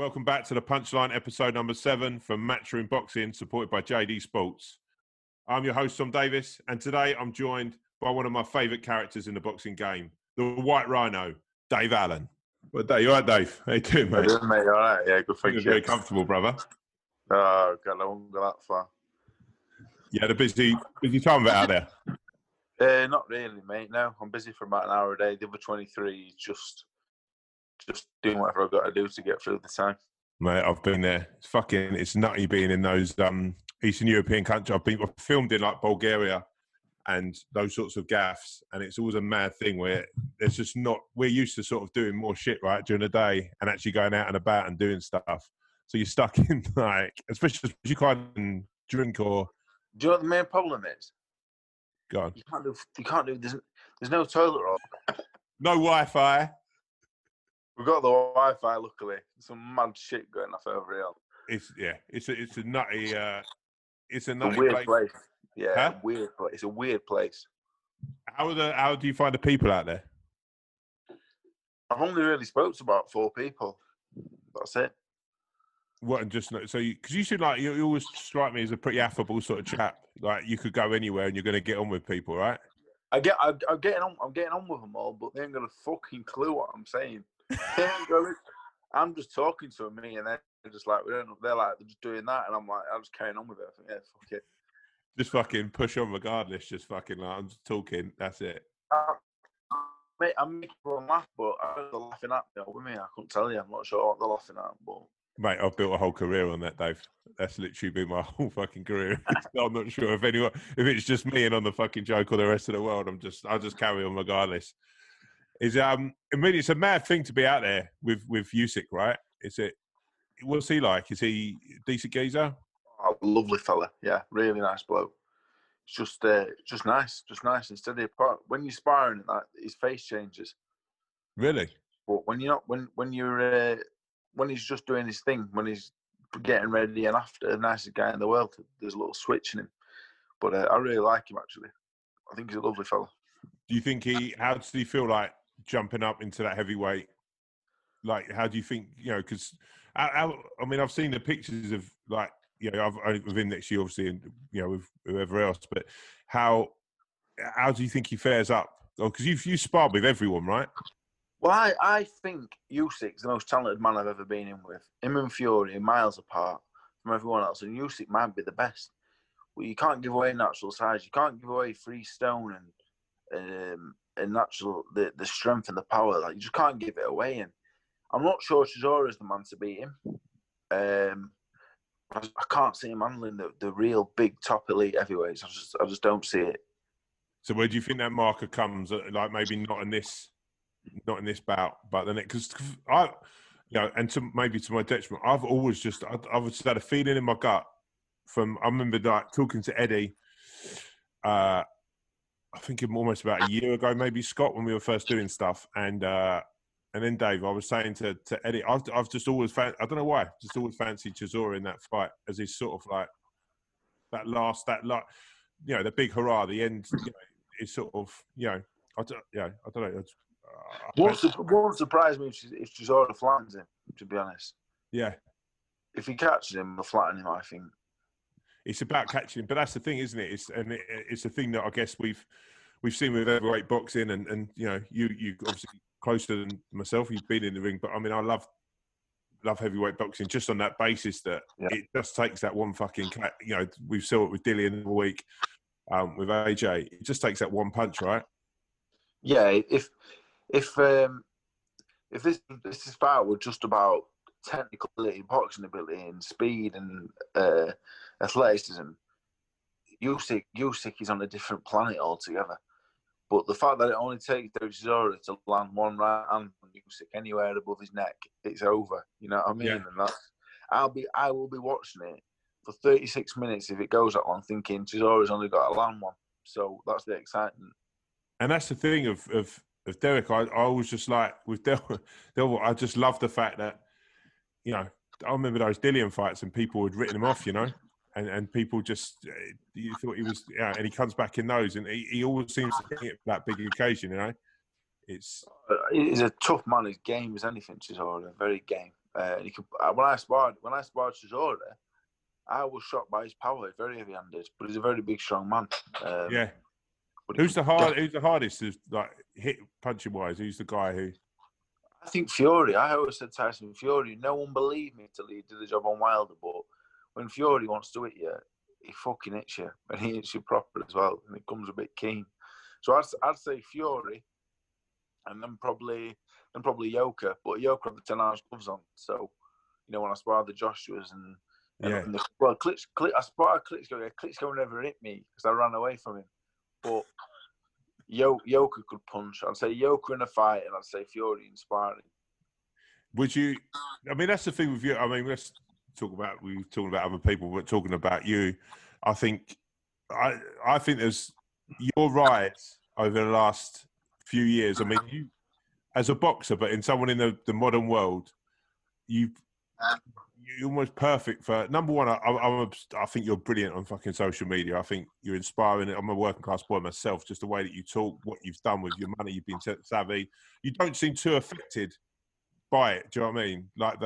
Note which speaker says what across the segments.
Speaker 1: welcome back to the Punchline, episode number 7 from Matchroom Boxing, supported by JD Sports. I'm your host, Tom Davis, and today I'm joined by one of my favourite characters in the boxing game, the White Rhino, Dave Allen. Well, Dave, you all right, Dave? How you doing, mate?
Speaker 2: I did, mate. All right, yeah, good, thank you.
Speaker 1: Very comfortable, brother.
Speaker 2: Oh, God, I won't go that far.
Speaker 1: You had a busy time of it out there?
Speaker 2: Not really, mate. No, I'm busy for about an hour a day. The other 23 is just doing whatever I've got to do to get through the time.
Speaker 1: Mate, I've been there. It's nutty being in those Eastern European countries. I've filmed in like Bulgaria and those sorts of gaffs, and it's always a mad thing where there's just not. We're used to sort of doing more shit right during the day and actually going out and about and doing stuff. So you're stuck in like, especially if you can't drink or.
Speaker 2: Do you know what the main problem is?
Speaker 1: Go on.
Speaker 2: You can't do. There's no toilet roll.
Speaker 1: No Wi-Fi.
Speaker 2: We've got the Wi-Fi, luckily. Some mad shit going off over here.
Speaker 1: It's a nutty. It's a
Speaker 2: weird place. Yeah,
Speaker 1: huh?
Speaker 2: Weird place. It's a weird place.
Speaker 1: How do you find the people out there?
Speaker 2: I've only really spoke to about 4 people. That's it.
Speaker 1: What, and just so because you seem like you always strike me as a pretty affable sort of chap. Like you could go anywhere and you're going to get on with people, right?
Speaker 2: I'm getting on with them all, but they ain't got a fucking clue what I'm saying. I'm just talking to me, and they're just like, they're just doing that, and I'm like, I'm just carrying on with it. I think, yeah, fuck it.
Speaker 1: Just fucking push on regardless. Just fucking like, I'm just talking. That's it.
Speaker 2: Mate, I'm making everyone laugh, but they're laughing at me with me. I couldn't tell you. I'm not sure what they're laughing at, but.
Speaker 1: Mate, I've built a whole career on that, Dave. That's literally been my whole fucking career. I'm not sure if it's just me and on the fucking joke or the rest of the world. I'll just carry on regardless. It's a mad thing to be out there with Usyk, right? What's he like? Is he a decent geezer?
Speaker 2: Oh, lovely fella. Yeah, really nice bloke. It's just nice and steady. When you're sparring, his face changes.
Speaker 1: Really?
Speaker 2: But when you're not, when he's just doing his thing, when he's getting ready and after, the nicest guy in the world, there's a little switch in him. But I really like him, actually. I think he's a lovely fella.
Speaker 1: Do you think how does he feel like jumping up into that heavyweight? Like, how do you think, because, I mean, I've seen the pictures of, like, with him next year, obviously, and, with whoever else, but how do you think he fares up? Because you've sparred with everyone, right?
Speaker 2: Well, I think Usyk's the most talented man I've ever been in with. Him and Fury are miles apart from everyone else, and Usyk might be the best. Well, you can't give away natural size. You can't give away 3 stone and natural the strength and the power. Like, you just can't give it away. And I'm not sure Chisora is the man to beat him. I can't see him handling the real big top elite heavyweights. I just don't see it.
Speaker 1: So where do you think that marker comes? Like, maybe not in this bout, but the next, because maybe to my detriment, I've always I've just had a feeling in my gut I remember like talking to Eddie, I think almost about a year ago, maybe Scott, when we were first doing stuff, and then Dave, I was saying to Eddie, I've just always I don't know why, just always fancied Chisora in that fight as his sort of like the big hurrah, the end, is sort of, I don't know.
Speaker 2: Won't surprise me if Chisora flattens him, to be honest.
Speaker 1: Yeah.
Speaker 2: If he catches him, he'll flatten him, I think.
Speaker 1: It's about catching him, but that's the thing, isn't it? It's the thing that I guess we've seen with heavyweight boxing, and you obviously closer than myself. You've been in the ring, but I mean, I love heavyweight boxing just on that basis that it just takes that one fucking cat. We've saw it with Dillian all week, with AJ. It just takes that one punch, right?
Speaker 2: Yeah. If this fight were just about technical ability, boxing ability, and speed and athleticism, Usyk is on a different planet altogether. But the fact that it only takes Chisora to land one right hand on Usyk anywhere above his neck, it's over. You know what I mean?
Speaker 1: Yeah.
Speaker 2: And I will be watching it for 36 minutes if it goes that long, thinking Chisora's only got to land one. So that's the excitement.
Speaker 1: And that's the thing of Derek. I was just like with Del. I just love the fact that I remember those Dillian fights and people had written him off, and people just you thought he was, and he comes back in those, and he always seems to hit that big occasion, He's
Speaker 2: a tough man. His game is anything, Chisora. Very game. When I sparred Chisora, I was shocked by his power. He's very heavy-handed, but he's a very big, strong man.
Speaker 1: Yeah.
Speaker 2: But
Speaker 1: Who's the hardest? Like hit punching wise? Who's the guy who?
Speaker 2: I think Fury. I always said Tyson Fury. No one believed me till he did the job on Wilder, but when Fury wants to hit you, he fucking hits you, and he hits you proper as well, and it comes a bit keen. So I'd say Fury, and then probably Yoka, but Yoka had the 10-ounce gloves on, so when I sparred the Joshuas and I sparred Klitschko. Klitschko never hit me because I ran away from him, but Yoka could punch. I'd say Yoka in a fight, and I'd say Fury in sparring.
Speaker 1: Would you? I mean, that's the thing with you. I mean, let's talk about. We were talking about other people, but talking about you, I think there's your rise over the last few years. I mean, you as a boxer, but in someone in the modern world, you're almost perfect for number one. I think you're brilliant on fucking social media. I think you're inspiring. I'm a working class boy myself. Just the way that you talk, what you've done with your money, you've been savvy. You don't seem too affected by it. Do you know what I mean? Like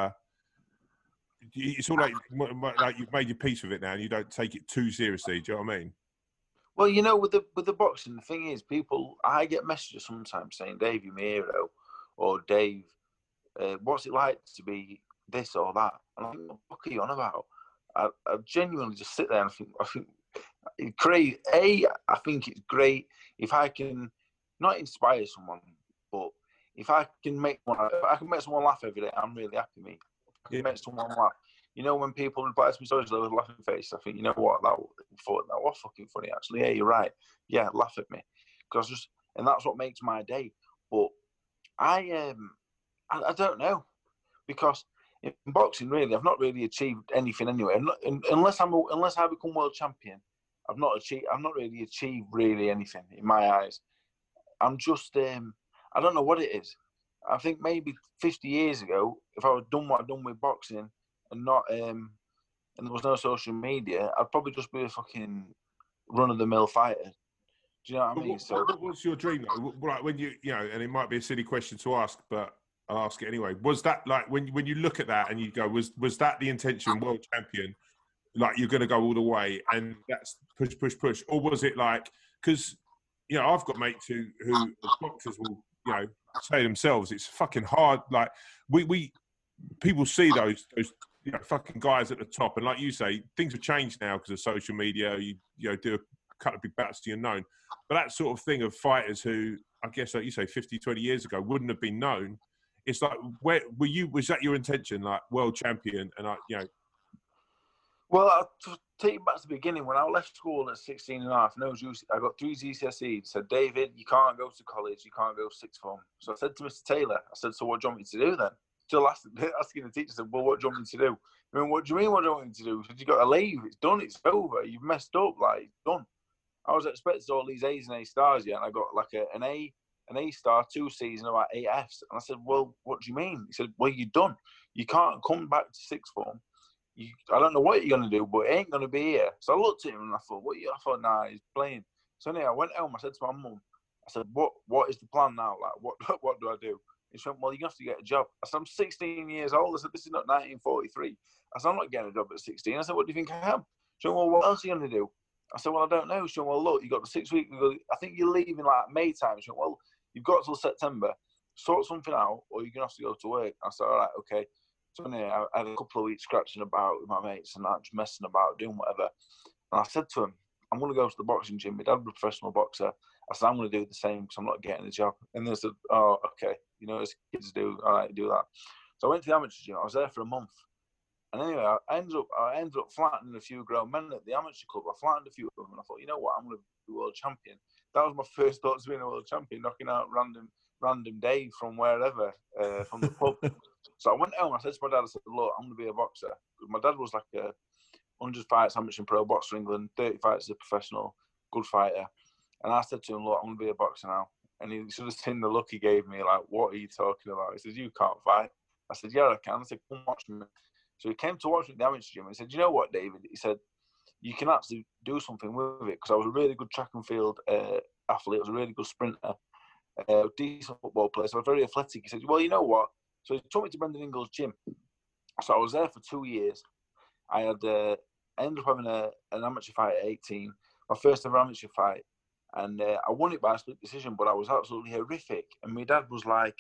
Speaker 1: it's all like you've made your peace with it now, and you don't take it too seriously. Do you know what I mean?
Speaker 2: Well, with the boxing, the thing is, I get messages sometimes saying, "Dave, you're my hero," or "Dave, what's it like to be this or that?" And I think, what the fuck are you on about? I genuinely just sit there and I think it's great. I think it's great if I can not inspire someone, but if I can make someone laugh every day, I'm really happy. Me, I can make someone laugh. When people reply to me stories with a laughing face, I think, that was fucking funny, actually. Yeah, you're right. Yeah, laugh at me, and that's what makes my day. But I don't know, because in boxing, really, I've not really achieved anything anyway. Unless I become world champion, I've not really achieved really anything in my eyes. I'm just I don't know what it is. I think maybe 50 years ago, if I had done what I've done with boxing and not and there was no social media, I'd probably just be a fucking run-of-the-mill fighter. Do you know what I mean?
Speaker 1: What was your dream though? Like when and it might be a silly question to ask, but I'll ask it anyway. Was that like when you look at that and you go, was that the intention, world champion? Like you're going to go all the way, and that's push, or was it like because I've got mates who boxers will say themselves it's fucking hard. Like we people see those fucking guys at the top, and like you say, things have changed now because of social media. You do a couple of big battles to you're known, but that sort of thing of fighters who I guess like you say 50, 20 years ago wouldn't have been known. It's like where were you? Was that your intention, like world champion? And
Speaker 2: Well, I'll take you back to the beginning. When I left school at 16 and a half, I got 3 GCSEs. Said, David, you can't go to college. You can't go sixth form. So I said to Mr. Taylor, so what do you want me to do then? Still asking the teacher, said, well, what do you want me to do? I mean, what do you mean what do you want me to do? He said, you got to leave. It's done. It's over. You've messed up. Like, it's done. I was expecting all these A's and A stars, and I got like an A star, 2 C's, and about 8 F's. And I said, well, what do you mean? He said, well, you're done. You can't come back to sixth form. I don't know what you're going to do, but it ain't going to be here. So I looked at him and I thought, nah, he's playing. So anyway, I went home. I said to my mum, I said, what is the plan now? Like, what do I do? He said, well, you have to get a job. I said, I'm 16 years old. I said, this is not 1943. I said, I'm not getting a job at 16. I said, what do you think I am? She said, well, what else are you going to do? I said, well, I don't know. She said, well, look, you got the 6 weeks. I think you're leaving like May time. She said, well, you've got till September. Sort something out or you're going to have to go to work. I said, all right, okay. So anyway, I had a couple of weeks scratching about with my mates and that, just messing about, doing whatever. And I said to him, I'm going to go to the boxing gym. My dad was a professional boxer. I said, I'm going to do the same because I'm not getting a job. And they said, oh, okay. As kids do, all right, do that. So I went to the amateur gym. I was there for a month. And anyway, I ended up flattening a few grown men at the amateur club. I flattened a few of them and I thought, you know what, I'm going to be world champion. That was my first thought to being a world champion, knocking out random Dave from wherever, from the pub. So I went home and I said to my dad, I said, look, I'm going to be a boxer. My dad was like a 100 fights amateur and pro boxer in England, 30 fights as a professional, good fighter. And I said to him, look, I'm going to be a boxer now. And he should have seen the look he gave me, like, what are you talking about? He says, you can't fight. I said, yeah, I can. I said, come watch me. So he came to watch me at the amateur gym and he said, you know what, David? He said, you can actually do something with it because I was a really good track and field athlete. I was a really good sprinter, decent football player. So I was very athletic. He said, well, you know what? So he took me to Brendan Ingles' gym. So I was there for 2 years. I ended up having an amateur fight at 18, my first ever amateur fight. And I won it by a split decision, but I was absolutely horrific. And my dad was like,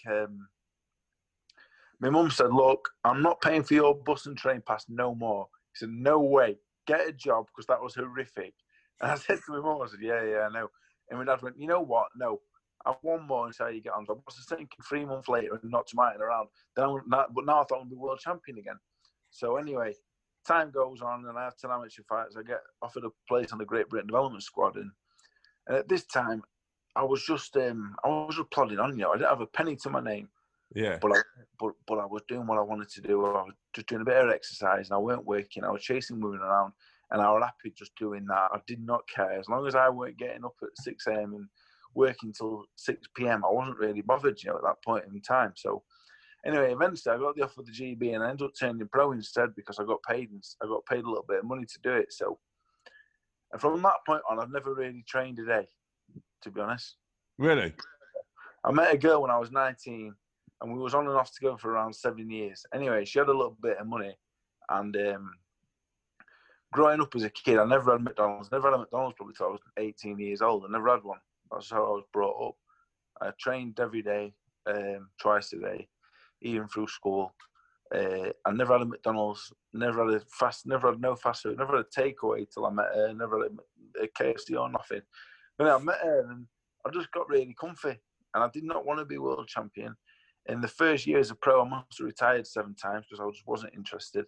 Speaker 2: my mum said, look, I'm not paying for your bus and train pass no more. He said, no way, get a job, because that was horrific. And I said to my mum, I said, yeah, I know. And my dad went, you know what, no, I've one more and see how you get on. So I was thinking 3 months later and not tomatoing around. But now I thought I'd be world champion again. So anyway, time goes on and I have 10 amateur fights. I get offered a place on the Great Britain Development Squad. And at this time, I was just plodding on, I didn't have a penny to my name.
Speaker 1: Yeah.
Speaker 2: But I was doing what I wanted to do. I was just doing a bit of exercise and I weren't working. I was chasing women around and I was happy just doing that. I did not care. As long as I weren't getting up at 6 a.m. and working till 6 p.m., I wasn't really bothered, at that point in time. So anyway, eventually I got the offer of the GB and I ended up turning pro instead because I got paid a little bit of money to do it. So, and from that point on, I've never really trained a day, to be honest.
Speaker 1: Really?
Speaker 2: I met a girl when I was 19 and we was on and off together for around 7 years. Anyway, she had a little bit of money and growing up as a kid, I never had McDonald's. Never had a McDonald's probably until I was 18 years old. I never had one. That's how I was brought up. I trained every day, twice a day, even through school. I never had a McDonald's, never had no fast food, never had a takeaway till I met her, never had a KFC or nothing. But I met her and I just got really comfy and I did not want to be world champion. In the first year as a pro, I must have retired 7 times because I just wasn't interested.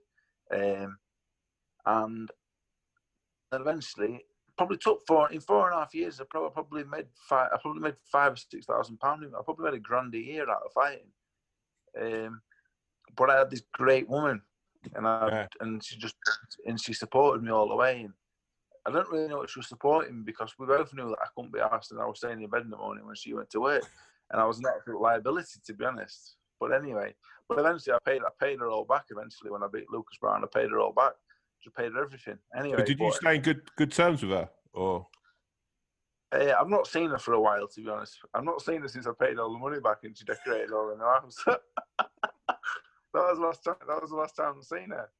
Speaker 2: And eventually, probably took in 4.5 years as a pro, I probably made £5,000 or £6,000. I probably made £1,000 a year out of fighting. But I had this great woman, and she supported me all the way. And I don't really know what she was supporting because we both knew that I couldn't be asked, and I was staying in bed in the morning when she went to work, and I was an absolute liability, to be honest. But anyway, eventually I paid her all back. Eventually, when I beat Lucas Brown, I paid her all back. Just paid her everything. Anyway,
Speaker 1: so did you stay in good terms with her, or?
Speaker 2: I've not seen her for a while, to be honest. I've not seen her since I paid all the money back and she decorated all in the house. That was the last time I've seen her.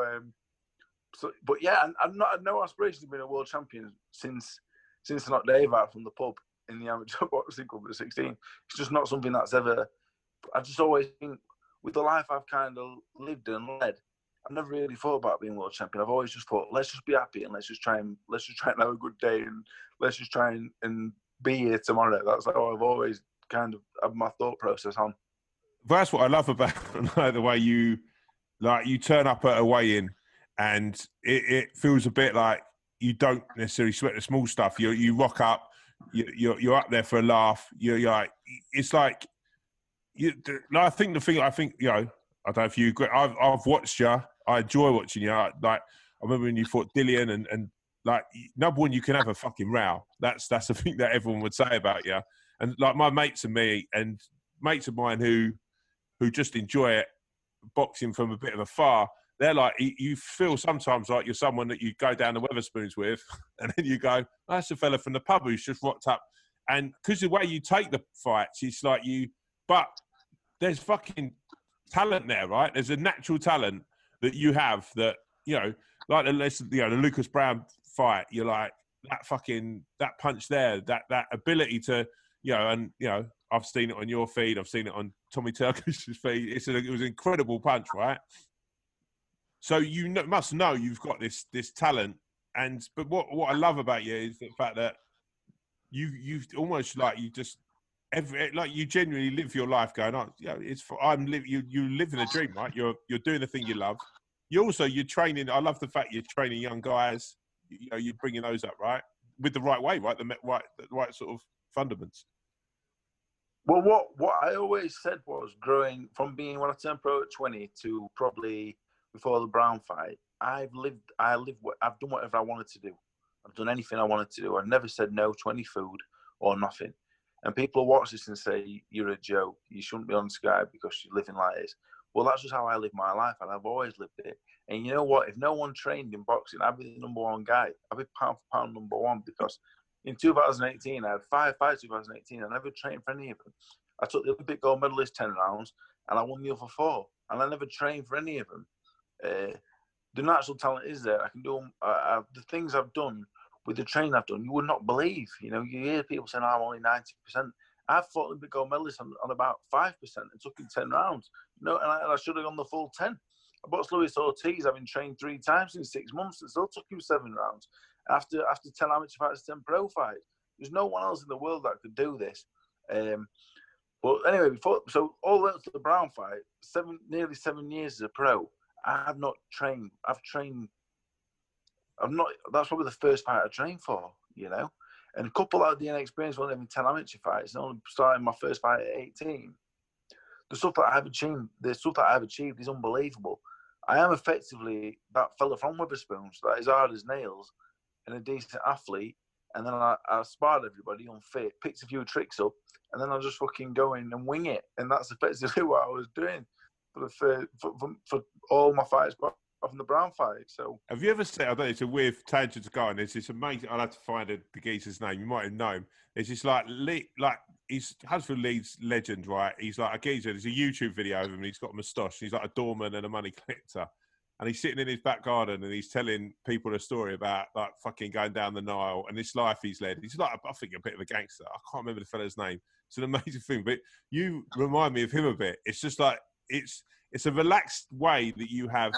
Speaker 2: But yeah, I've not had no aspiration to be a world champion since I knocked Dave out from the pub in the amateur boxing club at 16. It's just not something that's ever. I just always think with the life I've kind of lived and led, I've never really thought about being world champion. I've always just thought, let's just be happy and let's just try and have a good day and let's just try and be here tomorrow. That's how I've always kind of had my thought process on.
Speaker 1: That's what I love about the way you turn up at a weigh-in and it feels a bit like you don't necessarily sweat the small stuff. You rock up, you're up there for a laugh. You're like, it's like, I think I don't know if you agree. I've watched you. I enjoy watching you. I remember when you fought Dillian and like, number one, you can have a fucking row. That's the thing that everyone would say about you. And like my mates and me and mates of mine who just enjoy it, boxing from a bit of afar, they're like, you feel sometimes like you're someone that you go down the Weatherspoons with and then you go, oh, that's a fella from the pub who's just rocked up. And because the way you take the fights, it's like but there's fucking talent there, right? There's a natural talent that you have that, like the Lucas Brown fight, you're like, that punch there, that ability to, I've seen it on your feed, I've seen it on Tommy Turkish's feed. It was an incredible punch, right? So you must know you've got this talent, but what I love about you is the fact that you almost like you just you genuinely live your life going on. You live in a dream, right? You're doing the thing you love. You're training. I love the fact you're training young guys. You're bringing those up, right, with the right way, right, the right sort of fundamentals.
Speaker 2: Well, what I always said was growing from being when I turned pro at 20 to probably before the Brown fight, I've done whatever I wanted to do. I've done anything I wanted to do. I've never said no to any food or nothing. And people watch this and say, you're a joke. You shouldn't be on Sky because you're living like this. Well, that's just how I live my life, and I've always lived it. And you know what? If no one trained in boxing, I'd be the number one guy. I'd be pound for pound number one because in 2018, I had 5 fights 2018. I never trained for any of them. I took the Olympic gold medalist 10 rounds. and I won the other 4, and I never trained for any of them. The natural talent is there. I can do the things I've done with the training I've done. You would not believe. You know, you hear people saying, "I'm only 90%." I've fought Olympic gold medalists on about 5% and took him 10 rounds. No, and I should have gone the full 10. I boxed Luis Ortiz, having trained 3 times in 6 months, and still took him 7 rounds. After 10 amateur fights, 10 pro fights. There's no one else in the world that could do this. But anyway, so all the way up to the Brown fight, nearly 7 years as a pro, I have not trained. That's probably the first fight I trained for, you know. And a couple out of the inexperienced won't even 10 amateur fights. And only starting my first fight at 18. The stuff that I've achieved is unbelievable. I am effectively that fella from Witherspoons that is hard as nails and a decent athlete. And then I sparred everybody unfit, picked a few tricks up, and then I just fucking go in and wing it. And that's effectively what I was doing for all my fights from the Brown fight. So,
Speaker 1: have you ever seen? I don't know. It's a weird tangent to go on. There's this amazing. I'll have to find the geezer's name. You might have known him. There's this he's Huddersfield Leeds legend, right? He's like a geezer. There's a YouTube video of him. And he's got a moustache. He's like a doorman and a money collector. And he's sitting in his back garden and he's telling people a story about like fucking going down the Nile and this life he's led. He's like, I think, a bit of a gangster. I can't remember the fella's name. It's an amazing thing. But you remind me of him a bit. It's just like it's a relaxed way that you have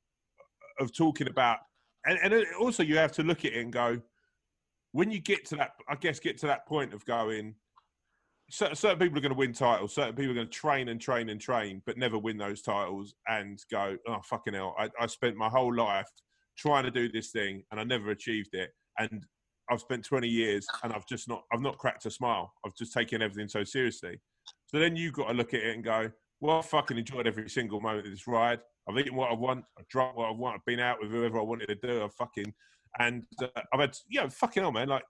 Speaker 1: of talking about, and also you have to look at it and go, when you get to that point of going, certain people are going to win titles, certain people are going to train and train and train, but never win those titles and go, oh, fucking hell, I spent my whole life trying to do this thing and I never achieved it. And I've spent 20 years and I've not cracked a smile. I've just taken everything so seriously. So then you've got to look at it and go, well, I fucking enjoyed every single moment of this ride. I've eaten what I want. I've drunk what I want. I've been out with whoever I wanted to do. And I've had, fucking hell, man. Like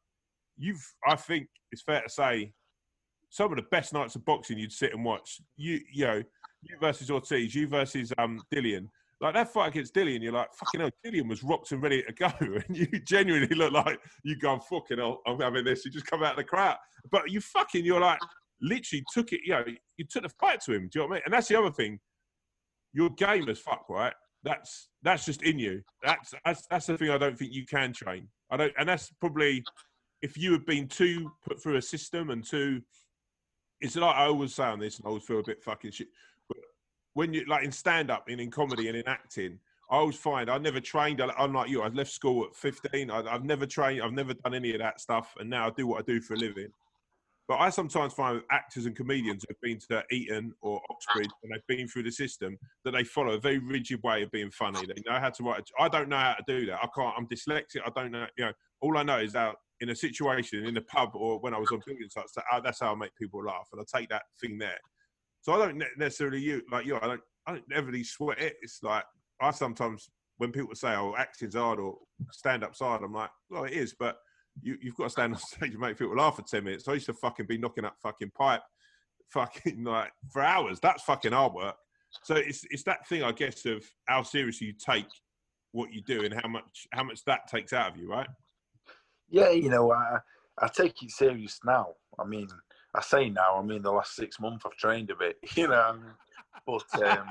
Speaker 1: I think it's fair to say, some of the best nights of boxing you'd sit and watch. You versus Ortiz, you versus Dillian. Like that fight against Dillian, you're like, fucking hell, Dillian was rocked and ready to go. And you genuinely look like you go, fucking hell, I'm having this. You just come out of the crowd. But you're like, literally took it, you took the fight to him. Do you know what I mean? And that's the other thing. You're game as fuck, right? That's just in you. That's the thing I don't think you can train. And that's probably, if you had been too put through a system and too, it's like I always say on this, and I always feel a bit fucking shit. But when you like in stand-up and in comedy and in acting, I always find I never trained. Unlike you, I left school at 15. I've never trained. I've never done any of that stuff, and now I do what I do for a living. But I sometimes find with actors and comedians who've been to Eton or Oxbridge and they've been through the system that they follow a very rigid way of being funny. They know how to write. I don't know how to do that. I can't. I'm dyslexic. I don't know. All I know is that in a situation in a pub or when I was on building sites, that's how I make people laugh, and I take that thing there. So I don't necessarily I don't ever really sweat it. It's like I sometimes when people say, "Oh, acting's hard" or "stand-up's hard," I'm like, "Well, it is," but you've got to stand on stage and make people laugh for 10 minutes. I used to fucking be knocking up fucking pipe fucking like for hours. That's fucking hard work. So it's that thing, I guess, of how seriously you take what you do and how much that takes out of you, right?
Speaker 2: Yeah, I take it serious now. I mean, I say now, I mean the last 6 months I've trained a bit, but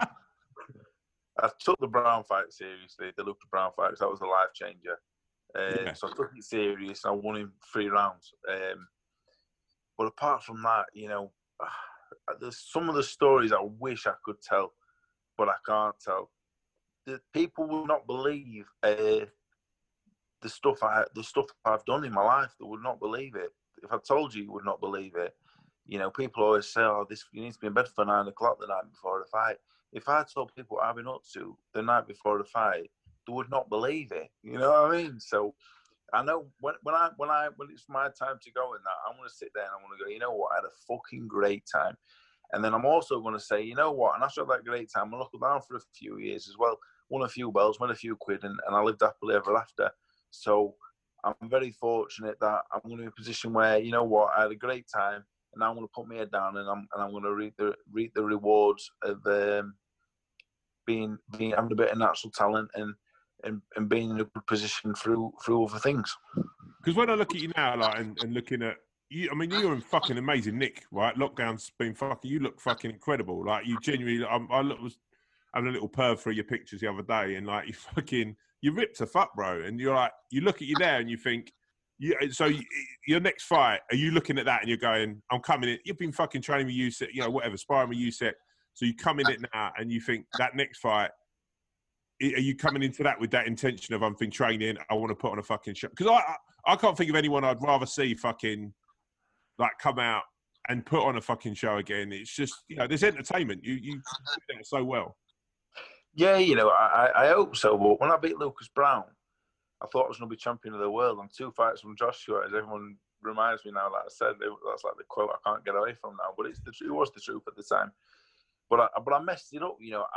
Speaker 2: I took the Brown fight seriously, the Luca Brown fight, because that was a life changer. So I took it serious and I won in 3 rounds. But apart from that, there's some of the stories I wish I could tell, but I can't tell. The people will not believe the stuff I've done in my life. They would not believe it. If I told you, you would not believe it. People always say, "Oh, you need to be in bed for 9 o'clock the night before the fight." If I told people what I've been up to the night before the fight, they would not believe it. You know what I mean? So I know when it's my time to go in that, I'm going to sit there and I'm going to go, you know what, I had a fucking great time. And then I'm also going to say, you know what, and after that great time, I looked down for a few years as well, won a few belts, won a few quid, and I lived happily ever after. So I'm very fortunate that I'm going to be in a position where, you know what, I had a great time, and now I'm going to put my head down and I'm going to reap the rewards of having a bit of natural talent and being in a good position through other things.
Speaker 1: Because when I look at you now, like, and looking at I mean, you're in fucking amazing nick, right? Lockdown's been fucking. You look fucking incredible. Like you genuinely. Was having a little perv through your pictures the other day, and like you ripped to fuck, bro. And you're like, you look at you there, and you think, your next fight, are you looking at that and you're going, I'm coming in. You've been fucking training with USEC, whatever, sparring with USEC. So you come in it now, and you think that next fight. Are you coming into that with that intention of I've been training, I want to put on a fucking show? Because I can't think of anyone I'd rather see fucking like come out and put on a fucking show again. It's just, there's entertainment. You do that so well.
Speaker 2: Yeah, I hope so. But when I beat Lucas Brown, I thought I was going to be champion of the world. And 2 fights from Joshua, as everyone reminds me now, like I said, that's like the quote I can't get away from now. But it was the truth at the time. But I messed it up.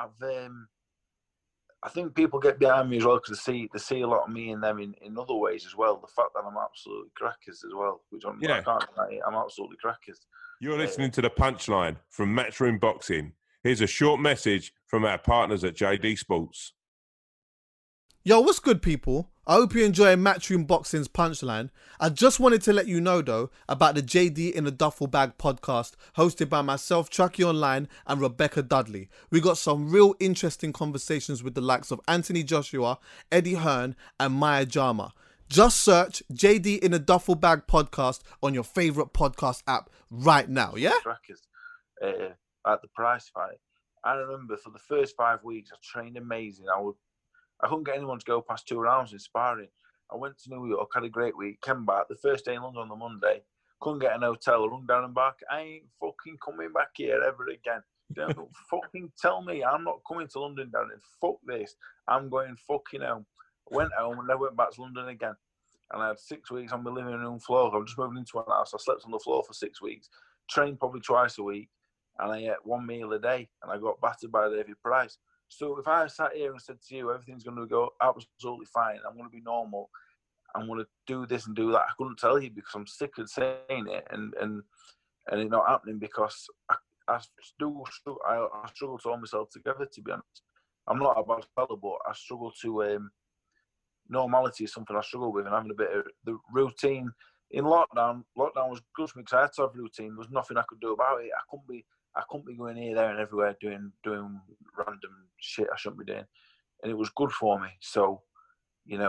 Speaker 2: I think people get behind me as well because they see a lot of me in them in other ways as well. The fact that I'm absolutely crackers as well, which I can't deny. I'm absolutely crackers.
Speaker 1: You're listening to The Punchline from Matchroom Boxing. Here's a short message from our partners at JD Sports.
Speaker 3: Yo, what's good, people? I hope you enjoy Matchroom Boxing's Punchline. I just wanted to let you know, though, about the JD in a Duffel Bag podcast hosted by myself, Chucky Online, and Rebecca Dudley. We got some real interesting conversations with the likes of Anthony Joshua, Eddie Hearn, and Maya Jama. Just search JD in a Duffel Bag podcast on your favourite podcast app right now, yeah?
Speaker 2: At the prize fight, I remember for the first 5 weeks, I trained amazing. I couldn't get anyone to go past 2 rounds in sparring. I went to New York, had a great week, came back. The first day in London on the Monday, couldn't get an hotel, run down and back. I ain't fucking coming back here ever again. Don't fucking tell me I'm not coming to London, Darren. Fuck this. I'm going fucking home. I went home and I went back to London again. And I had 6 weeks on my living room floor. I was just moving into a house. I slept on the floor for 6 weeks, trained probably twice a week, and I ate 1 meal a day, and I got battered by David Price. So if I sat here and said to you, everything's going to go absolutely fine, I'm going to be normal, I'm going to do this and do that, I couldn't tell you because I'm sick of saying it and it not happening because I struggle to hold myself together, to be honest. I'm not a bad fella, but I struggle to, normality is something I struggle with, and having a bit of the routine. In lockdown was good for me because I had to have routine. There was nothing I could do about it. I couldn't be going here, there, and everywhere doing random shit I shouldn't be doing, and it was good for me. So, and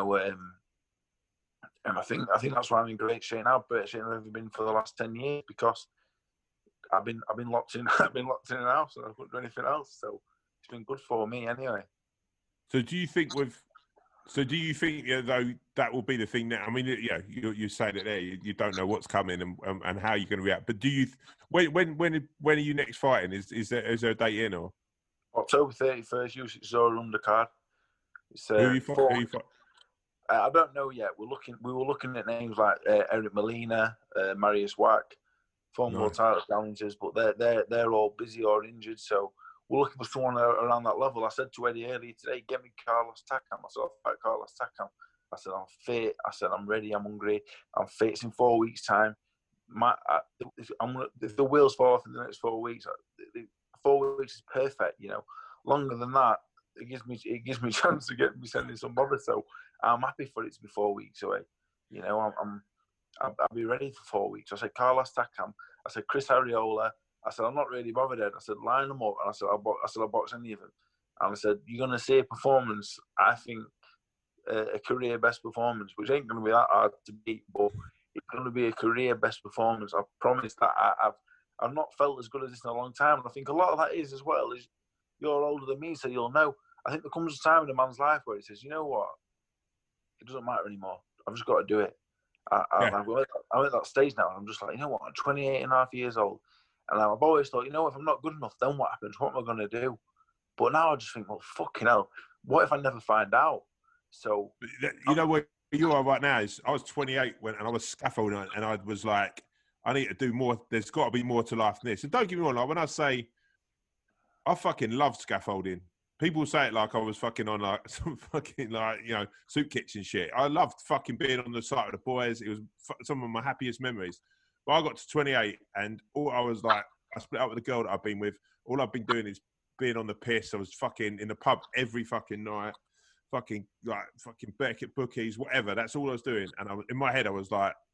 Speaker 2: I think that's why I'm in great shape now. Better shape than I've ever been for the last 10 years because I've been locked in. I've been locked in an house, and I couldn't do anything else. So it's been good for me anyway.
Speaker 1: So do you think though that will be the thing now? I mean, you said it there. You don't know what's coming and how you're going to react. But do you? When are you next fighting? Is there a date in or?
Speaker 2: October 31st, USEC Zora undercard. It's,
Speaker 1: who are you fighting?
Speaker 2: I don't know yet. We were looking at names like Eric Molina, Marius Wack, former world title challengers, but they're all busy or injured. So we're looking for someone around that level. I said to Eddie earlier today, get me Carlos Takam. I said, I'll fight Carlos Takam. I said, I'm fit. I said, I'm ready. I'm hungry. I'm fit. It's in 4 weeks' time. If the wheels fall off in the next 4 weeks, 4 weeks is perfect. Longer than that, it gives me a chance to get me sending some bother. So I'm happy for it to be 4 weeks away. I'll be ready for 4 weeks. I said Carlos Takam. I said Chris Ariola. I said I'm not really bothered. Ed. I said line them up, and I said I'll box any of them. And I said you're going to see a performance. I think a career best performance, which ain't going to be that hard to beat, but it's going to be a career best performance. I promise that I've not felt as good as this in a long time, and I think a lot of that is as well is you're older than me, so you'll know. I think there comes a time in a man's life where he says, you know what, it doesn't matter anymore. I've just got to do it. I'm at that stage now, and I'm just like, you know what, I'm 28 and a half years old, and I've always thought, if I'm not good enough, then what happens? What am I going to do? But now I just think, well, fucking hell, what if I never find out? So
Speaker 1: where you are right now is I was 28 and I was scaffolding, and I was like, I need to do more. There's got to be more to life than this. And don't get me wrong, like when I say I fucking love scaffolding, people say it like I was fucking on like some fucking soup kitchen shit. I loved fucking being on the side of the boys. It was some of my happiest memories. But I got to 28 and all I was like, I split up with the girl that I've been with. All I've been doing is being on the piss. I was fucking in the pub every fucking night, fucking Beckett bookies, whatever. That's all I was doing. And in my head, I was like,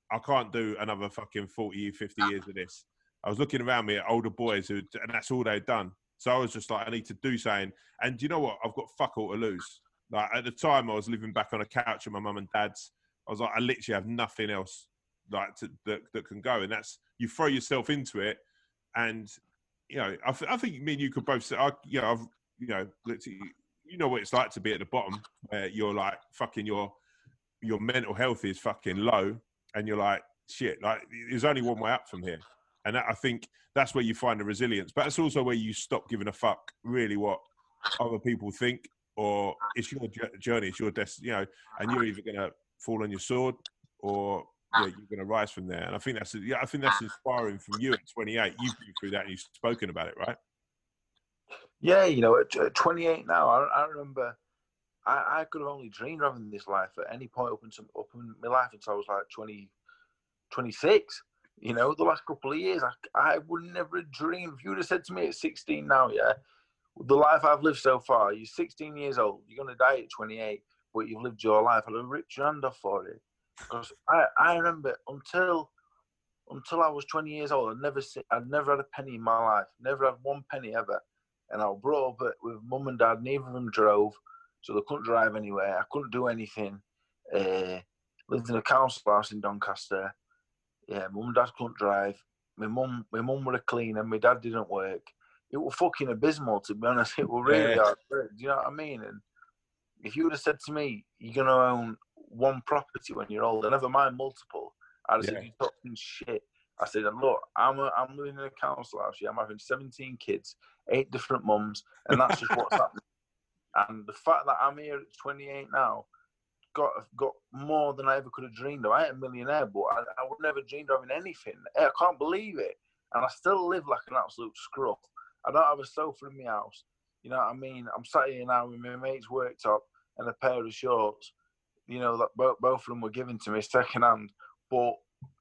Speaker 1: I can't do another fucking 40, 50 years of this. I was looking around me at older boys and that's all they'd done. So I was just like, I need to do something. And do you know what? I've got fuck all to lose. Like at the time I was living back on a couch at my mum and dad's. I was like, I literally have nothing else like that can go. And that's, you throw yourself into it. And, you know, I think me and you could both say, literally, you know what it's like to be at the bottom where you're like fucking your mental health is fucking low and you're like, shit, like there's only one way up from here. And I think that's where you find the resilience. But it's also where you stop giving a fuck really what other people think, or it's your journey, it's your destiny, you know, and you're either going to fall on your sword or you're going to rise from there. And I think that's inspiring from you at 28. You've been through that and you've spoken about it, right?
Speaker 2: Yeah, you know, at 28 now, I remember I could have only dreamed of having this life at any point up in my life until I was like 26. You know, the last couple of years, I would never have dreamed. If you would have said to me at 16 now, yeah, the life I've lived so far, you're 16 years old, you're going to die at 28, but you've lived your life, I'd have ripped your hand off for it. Because I remember until I was 20 years old, I'd never had a penny in my life, never had one penny ever. And I was brought up with mum and dad, neither of them drove, so they couldn't drive anywhere. I couldn't do anything. Lived in a council house in Doncaster. Yeah, mum and dad couldn't drive. My mum were a cleaner, my dad didn't work. It was fucking abysmal, to be honest. It was really hard work. Do you know what I mean? And if you would have said to me, you're going to own one property when you're older, never mind multiple, I'd have said, you're talking shit. I said, look, I'm living in a council house. Yeah, I'm having 17 kids, 8 different mums, and that's just what's happening. And the fact that I'm here at 28 now got more than I ever could have dreamed of. I ain't a millionaire, but I would never dreamed of having anything. I can't believe it. And I still live like an absolute scruff. I don't have a sofa in my house. You know what I mean? I'm sat here now with my mate's worktop and a pair of shorts. You know, that both of them were given to me second hand. But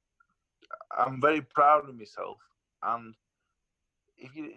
Speaker 2: I'm very proud of myself. And if you,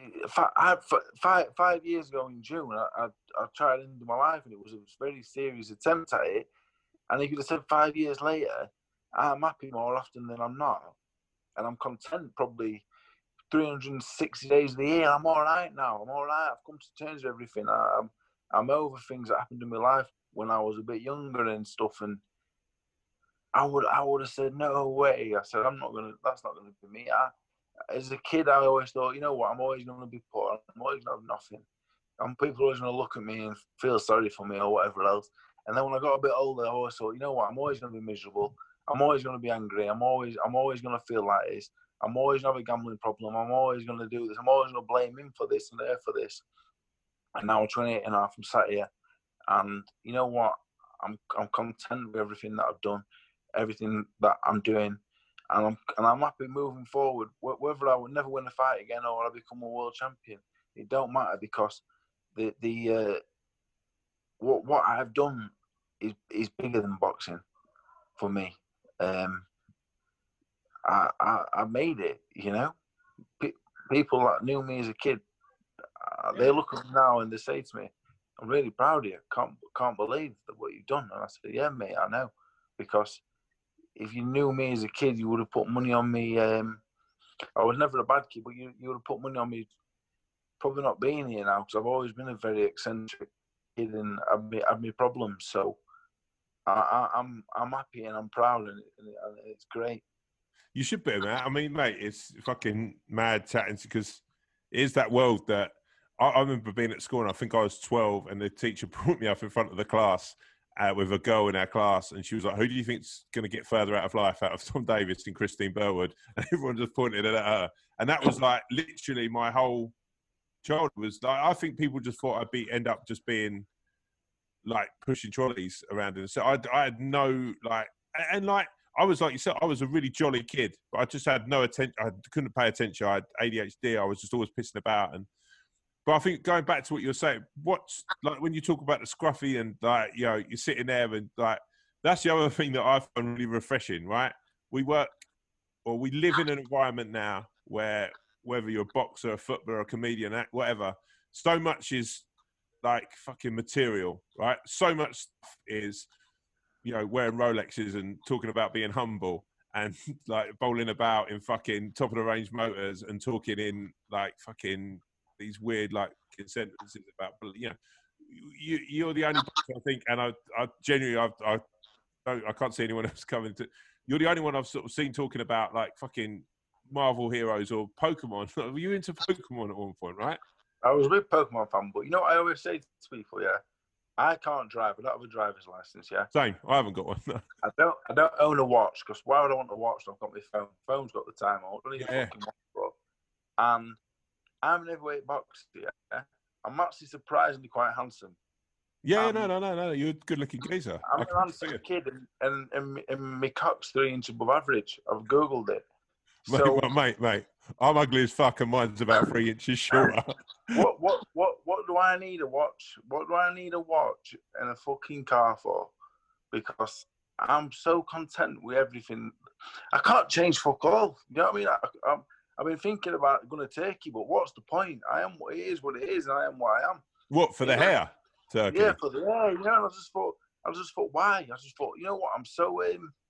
Speaker 2: 5 years ago in June, I tried to end my life, and it was a very serious attempt at it. And if you'd have said 5 years later, I'm happy more often than I'm not, and I'm content probably 360 days of the year. I'm all right now. I'm all right. I've come to terms with everything. I'm over things that happened in my life when I was a bit younger and stuff. And I would have said, no way. I said, that's not gonna be me. As a kid, I always thought, you know what, I'm always gonna be poor. I'm always gonna have nothing. And people are always gonna look at me and feel sorry for me or whatever else. And then when I got a bit older, I always thought, you know what, I'm always gonna be miserable. I'm always gonna be angry. I'm always gonna feel like this. I'm always gonna have a gambling problem. I'm always gonna do this. I'm always gonna blame him for this and her for this. And now I'm 28 and a half, I'm sat here, and you know what? I'm content with everything that I've done, everything that I'm doing, and I'm happy moving forward. Whether I would never win a fight again or I become a world champion, it don't matter, because what I've done is bigger than boxing for me. I made it, you know. People that knew me as a kid, they look at me now and they say to me, I'm really proud of you. Can't believe what you've done. And I said, yeah, mate, I know. Because if you knew me as a kid, you would have put money on me. I was never a bad kid, but you would have put money on me probably not being here now, because I've always been a very eccentric kid and I've my problems. So I'm happy and I'm proud, and it's great.
Speaker 1: You should be, man. I mean, mate, it's fucking mad chatting, because it is that world that I remember being at school, and I think I was 12, and the teacher brought me up in front of the class with a girl in our class, and she was like, who do you think's going to get further out of life out of Tom Davis and Christine Burwood? And everyone just pointed at her. And that was like literally my whole childhood. Was like, I think people just thought I'd end up just being like pushing trolleys around. And so I had no like, and like, I was like you said, I was a really jolly kid, but I just had no attention. I couldn't pay attention. I had ADHD. I was just always pissing about. But I think going back to what you're saying, what's like when you talk about the scruffy and like, you know, you're sitting there and like, that's the other thing that I find really refreshing, right? We work or we live in an environment now where whether you're a boxer, a footballer, a comedian, whatever, so much is like fucking material, right? So much stuff is, you know, wearing Rolexes and talking about being humble. and like bowling about in fucking top of the range motors and talking in like fucking these weird like sentences about, you know, you're the only person I think, and I genuinely I can't see anyone else coming to. You're the only one I've sort of seen talking about like fucking Marvel heroes or Pokemon. Were you into Pokemon at one point, right?
Speaker 2: I was a big Pokemon fan, but you know what I always say to people, yeah? I can't drive. I don't have a driver's license, yeah?
Speaker 1: Same. I haven't got one. No.
Speaker 2: I don't own a watch, because why would I want a watch? I've got my phone. Phone's got the time on. I don't need a fucking watch, bro. And I'm an heavyweight boxer, yeah? I'm actually surprisingly quite handsome.
Speaker 1: Yeah, no. You're a good-looking geezer.
Speaker 2: I'm an handsome kid, and my cock's 3 inches above average. I've Googled it. So,
Speaker 1: mate, I'm ugly as fuck, and mine's about 3 inches shorter.
Speaker 2: What do I need a watch? What do I need a watch and a fucking car for? Because I'm so content with everything. I can't change fuck all. You know what I mean? I've been thinking about going to Turkey, but what's the point? I am what it is, and I am what I am.
Speaker 1: What, for the hair? Turkey?
Speaker 2: Yeah, for the hair. You know, and I just thought, why? I just thought, you know what? I'm so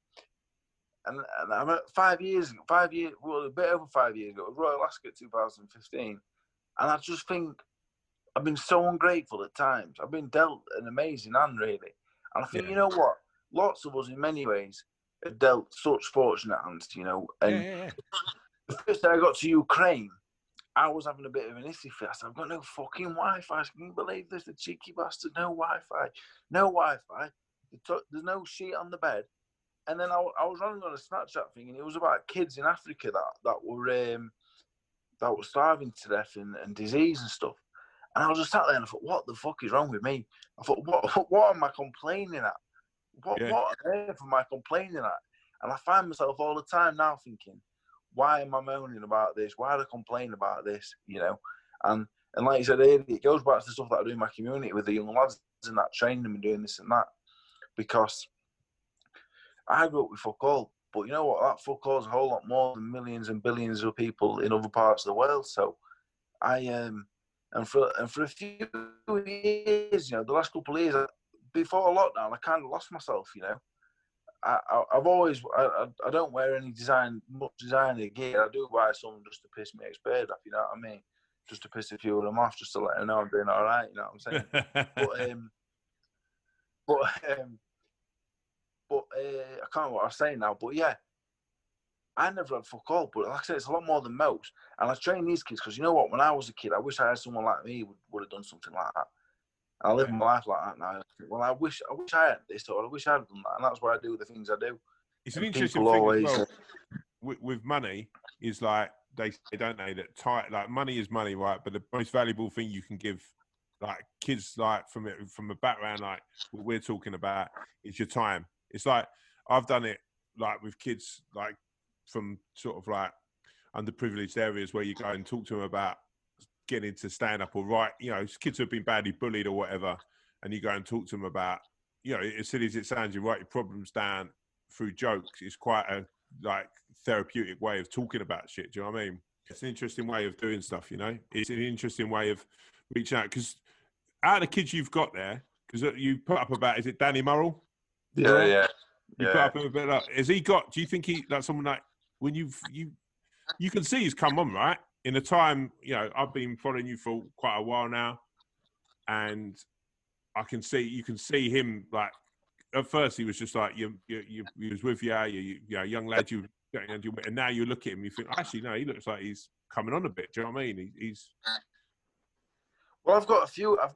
Speaker 2: and I'm at 5 years, well, a bit over 5 years ago, Royal Ascot 2015, and I just think I've been so ungrateful at times. I've been dealt an amazing hand, really, and I think, you know what? Lots of us, in many ways, are dealt such fortunate hands, you know. And the first day I got to Ukraine, I was having a bit of an issue fit. I said, I've got no fucking Wi-Fi. Can you believe this? The cheeky bastard, no Wi-Fi. No Wi-Fi. There's no sheet on the bed. And then I was running on a Snapchat thing, and it was about kids in Africa that were starving to death and disease and stuff. And I was just sat there and I thought, what the fuck is wrong with me? I thought, what am I complaining at? What on earth am I complaining at? And I find myself all the time now thinking, why am I moaning about this? Why do I complain about this? You know, and like you said earlier, it goes back to the stuff that I do in my community with the young lads and that, training them and doing this and that. Because I grew up with fuck all, but you know what? That fuck all is a whole lot more than millions and billions of people in other parts of the world. So and for a few years, you know, the last couple of years before lockdown, I kind of lost myself. You know, I've always I don't wear any much designer gear. I do buy some just to piss my ex-bird off. You know what I mean? Just to piss a few of them off, just to let them know I'm doing all right. You know what I'm saying? But I can't remember what I was saying now. But yeah, I never had fuck all. But like I said, it's a lot more than most. And I train these kids because you know what? When I was a kid, I wish I had someone like me who would have done something like that. And I live my life like that now. Well, I wish I had this, or I wish I had done that. And that's why I do the things I do.
Speaker 1: It's an interesting thing as well. With money is like they say, don't they, that like money is money, right? But the most valuable thing you can give like kids like from a background like what we're talking about is your time. It's like I've done it like with kids like from sort of like underprivileged areas where you go and talk to them about getting into stand up or write, you know, kids who have been badly bullied or whatever, and you go and talk to them about, you know, as silly as it sounds, you write your problems down through jokes. It's quite a like therapeutic way of talking about shit. Do you know what I mean? It's an interesting way of doing stuff, you know. It's an interesting way of reaching out because out of the kids you've got there, because you put up about, is it Danny Murrell?
Speaker 2: Yeah.
Speaker 1: You put up a bit like, has he got? Do you think he like someone like when you can see he's come on right in the time? You know, I've been following you for quite a while now, and you can see him like. At first, he was just like he was with you, young lad, and now you look at him, you think actually no, he looks like he's coming on a bit. Do you know what I mean? He's.
Speaker 2: Well, I've got a few of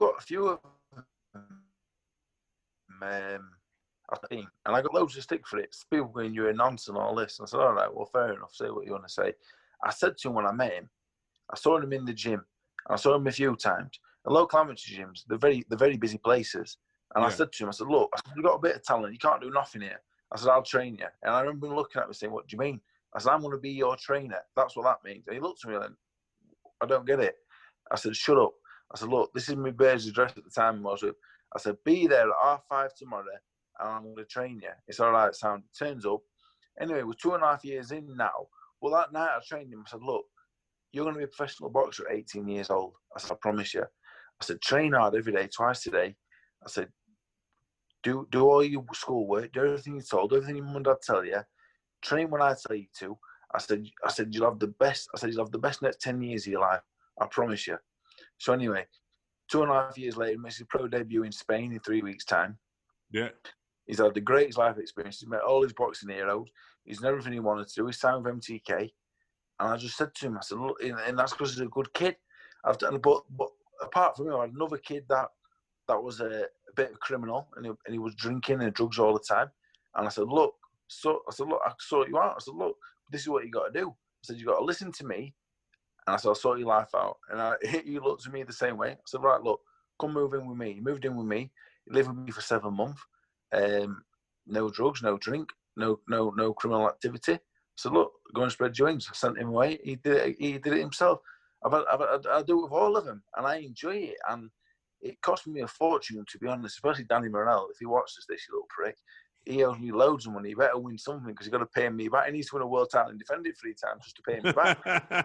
Speaker 2: I think, and I got loads of stick for it. People going, you're a nonce and all this. And I said, all right, well, fair enough. Say what you want to say. I said to him when I met him, I saw him in the gym. I saw him a few times. The local amateur gyms, they're very busy places. And I said to him, I said, look, you've got a bit of talent. You can't do nothing here. I said, I'll train you. And I remember him looking at me saying, what do you mean? I said, I'm going to be your trainer. That's what that means. And he looked at me like, I don't get it. I said, shut up. I said, look, this is my bear's address at the time I was with. I said, be there at 5:30 tomorrow. And I'm going to train you. It's all right, sound. Turns up. Anyway, we're 2.5 years in now. Well, that night I trained him. I said, look, you're going to be a professional boxer at 18 years old. I said, I promise you. I said, train hard every day, twice a day. I said, do all your schoolwork, do everything you're told, do everything your mum and dad tell you. train when I tell you to. I said, you'll have the best. I said, you'll have the best next 10 years of your life. I promise you. So anyway, 2.5 years later, makes his pro debut in Spain in 3 weeks' time.
Speaker 1: Yeah.
Speaker 2: He's had the greatest life experience. He's met all his boxing heroes. He's done everything he wanted to do. He's signed with MTK. And I just said to him, I said, look, and that's because he's a good kid. But apart from him, I had another kid that was a bit of a criminal, and he was drinking and drugs all the time. And I said, look, I can sort you out. I said, look, this is what you got to do. I said, you got to listen to me. And I said, I'll sort your life out. And he looked at me the same way. I said, right, look, come move in with me. He moved in with me. He lived with me for 7 months. No drugs, no drink, no criminal activity. I said, look, go and spread your wings. I sent him away. He did it himself. I do it with all of them, and I enjoy it. And it cost me a fortune, to be honest, especially Danny Morell. If he watches this, you little prick, he owes me loads of money. He better win something because he's got to pay me back. He needs to win a world title and defend it 3 times just to pay me back.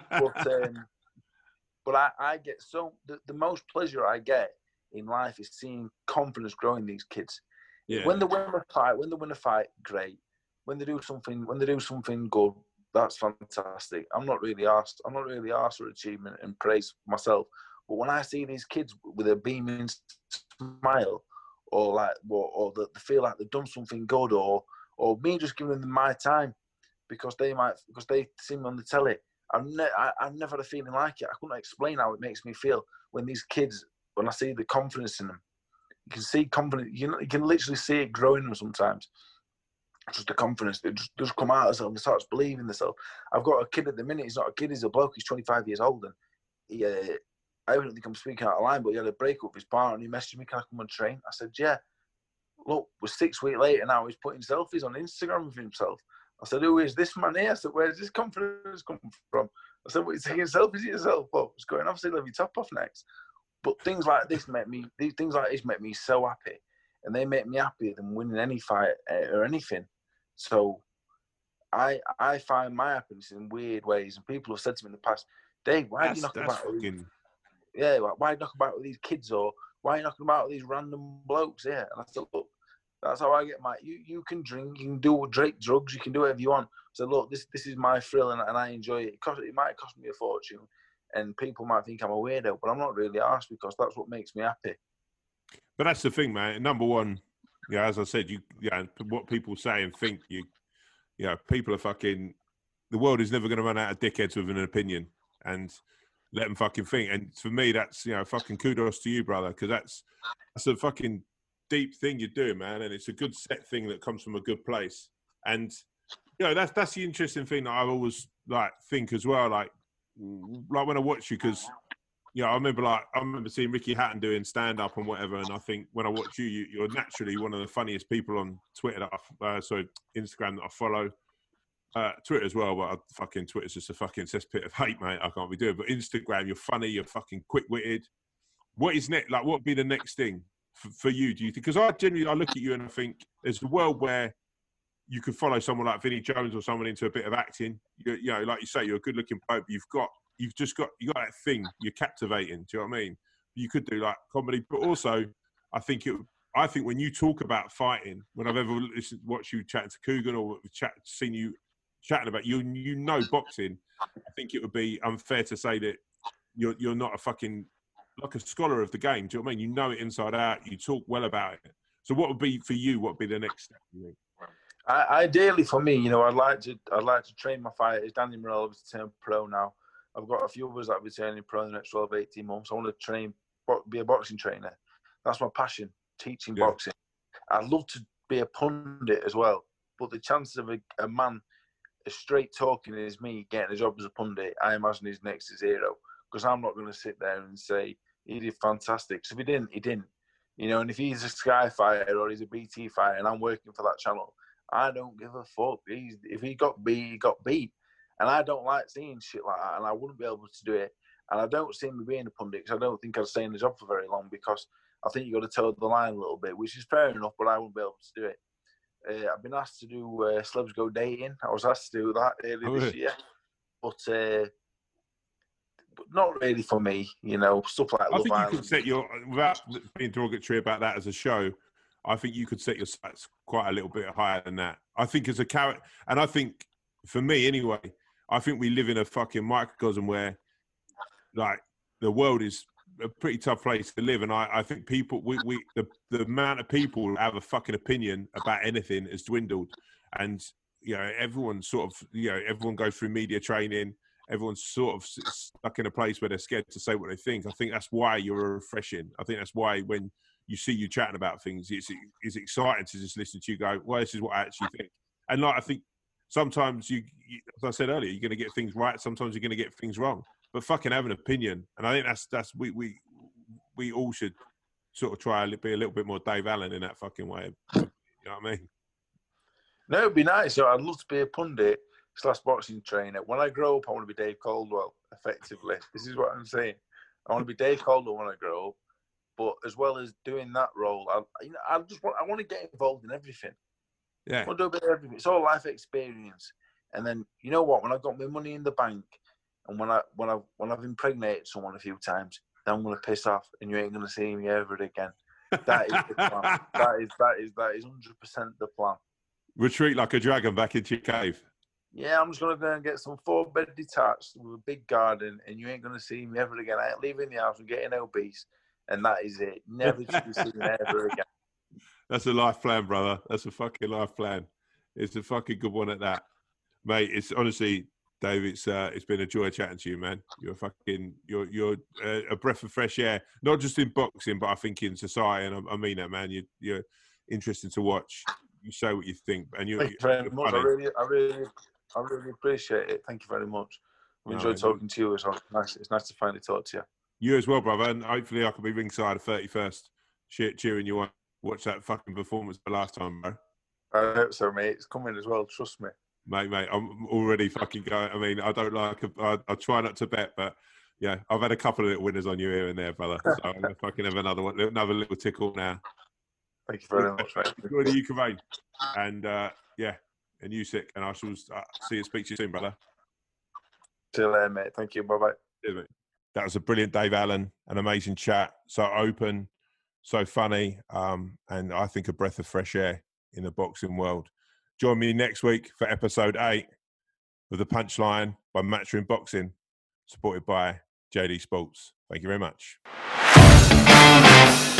Speaker 2: But I get the most pleasure I get in life is seeing confidence grow in these kids. Yeah. When they win a fight, great. When they do something good, that's fantastic. I'm not really asked for achievement and praise myself. But when I see these kids with a beaming smile, or they feel like they've done something good, or me just giving them my time because they see me on the telly, I've never had a feeling like it. I couldn't explain how it makes me feel when these kids, when I see the confidence in them. You can see confidence. You can literally see it growing in them sometimes. Just the confidence. They just come out of themselves and starts believing themselves. I've got a kid at the minute. He's not a kid. He's a bloke. He's 25 years old. And I don't think I'm speaking out of line, but he had a breakup with his partner and he messaged me, can I come and train? I said, yeah. Look, we're 6 weeks later now. He's putting selfies on Instagram of himself. I said, who is this man here? I said, where does this confidence come from? I said, what, you're taking selfies of yourself? What's going on? I said, have your top off next. But things like this make me so happy, and they make me happier than winning any fight or anything. So I find my happiness in weird ways, and people have said to me in the past, Dave, why do you knock about why knock about with these kids, or why are you knocking about with these random blokes here? And I said, look, that's how I get my. You can drink, you can do drugs, you can do whatever you want. So look, this is my thrill, and I enjoy it. It might cost me a fortune. And people might think I'm a weirdo, but I'm not really arsed because that's what makes me happy.
Speaker 1: But that's the thing, man. Number one, as I said, what people say and think, people are fucking. The world is never going to run out of dickheads with an opinion, and let them fucking think. And for me, that's fucking kudos to you, brother, because that's a fucking deep thing you're doing, man, and it's a good set thing that comes from a good place. And that's the interesting thing that I always think as well, like when I watch you, because I remember seeing Ricky Hatton doing stand up and whatever, and I think when I watch you're naturally one of the funniest people on Twitter Instagram that I follow. Twitter as well, but fucking Twitter's just a fucking cesspit of hate, mate. I can't be doing it. But Instagram, you're funny, you're fucking quick-witted. What is next? Like, what would be the next thing for you? Do you think? Because I look at you and I think there's a world where you could follow someone like Vinnie Jones or someone into a bit of acting. Like you say, you're a good-looking bloke. You've got that thing. You're captivating. Do you know what I mean? You could do like comedy, but also I think when you talk about fighting, when I've ever watched you chatting to Coogan or seen you chatting about boxing, I think it would be unfair to say that you're not a fucking like a scholar of the game. Do you know what I mean? You know it inside out. You talk well about it. So what would be for you? What would be the next step? You think?
Speaker 2: Ideally for me, I'd like to train my fighters. Danny Morell was to turn pro now. I've got a few others that will be turning pro in the next 12, 18 months. I want to be a boxing trainer. That's my passion, teaching boxing. I'd love to be a pundit as well, but the chances of a man as straight talking as me getting a job as a pundit, I imagine he's next to zero, because I'm not going to sit there and say he did fantastic. So if he didn't, he didn't. And if he's a Sky fighter or he's a BT fighter and I'm working for that channel, I don't give a fuck. If he got beat, he got beat. And I don't like seeing shit like that, and I wouldn't be able to do it. And I don't see me being a pundit because I don't think I'd stay in the job for very long, because I think you've got to toe the line a little bit, which is fair enough, but I wouldn't be able to do it. I've been asked to do Celebs Go Dating. I was asked to do that earlier this year, but not really for me, stuff like Love Island.
Speaker 1: I think you could set without being derogatory about that as a show, I think you could set your sights quite a little bit higher than that. I think as a character, and I think for me anyway, I think we live in a fucking microcosm where, like, the world is a pretty tough place to live, and I think people, the amount of people who have a fucking opinion about anything has dwindled, and everyone sort of, everyone goes through media training. Everyone's sort of stuck in a place where they're scared to say what they think. I think that's why you're refreshing. I think that's why when you see you chatting about things, it's exciting to just listen to you go, well, this is what I actually think. And like, I think sometimes you, as I said earlier, you're going to get things right. Sometimes you're going to get things wrong. But fucking have an opinion. And I think that's we all should sort of try and be a little bit more Dave Allen in that fucking way. You know what I mean?
Speaker 2: No, it'd be nice. I'd love to be a pundit / boxing trainer. When I grow up, I want to be Dave Caldwell, effectively. This is what I'm saying. I want to be Dave Caldwell when I grow up. But as well as doing that role, I want to get involved in everything.
Speaker 1: Yeah.
Speaker 2: I want to do a bit of everything. It's all life experience. And then, you know what? When I've got my money in the bank, and when I've impregnated someone a few times, then I'm going to piss off, and you ain't going to see me ever again. That is the plan. That is 100% the plan.
Speaker 1: Retreat like a dragon back into your cave.
Speaker 2: Yeah, I'm just going to go and get some 4-bed detached with a big garden, and you ain't going to see me ever again. I ain't leaving the house and getting obese, and that is it. Never to be seen ever again.
Speaker 1: That's a life plan, brother. That's a fucking life plan. It's a fucking good one at that, mate. It's honestly, Dave. It's been a joy chatting to you, man. You're a breath of fresh air, not just in boxing, but I think in society. And I mean that, man. You're interesting to watch. You say what you think, and
Speaker 2: Thank you very much. I really appreciate it. Thank you very much. I've enjoyed talking to you as well. It's nice to finally talk to you.
Speaker 1: You as well, brother. And hopefully I can be ringside at 31st, cheering you on. Watch that fucking performance the last time, bro.
Speaker 2: I hope so, mate. It's coming as well. Trust me.
Speaker 1: Mate, I'm already fucking going. I mean, I don't I try not to bet, but yeah, I've had a couple of little winners on you here and there, brother. So I'm going to fucking have another little tickle now.
Speaker 2: Thank you very much, mate.
Speaker 1: Enjoy the Ukraine. And and Usyk, and I shall see you, speak to you soon, brother.
Speaker 2: See you later, mate. Thank you. Bye-bye.
Speaker 1: Cheers, mate. That was a brilliant Dave Allen, an amazing chat, so open, so funny, and I think a breath of fresh air in the boxing world. Join me next week for episode 8 of The Punchline by Matchroom Boxing, supported by JD Sports. Thank you very much.